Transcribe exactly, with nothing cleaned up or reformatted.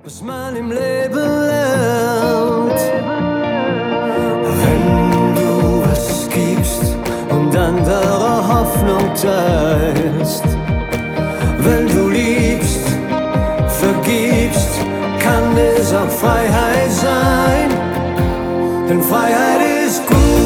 was man im Leben lernt. Wenn du was gibst und andere Hoffnung teilst, wenn du liebst, vergibst, kann es auch Freiheit sein, denn Freiheit ist gut.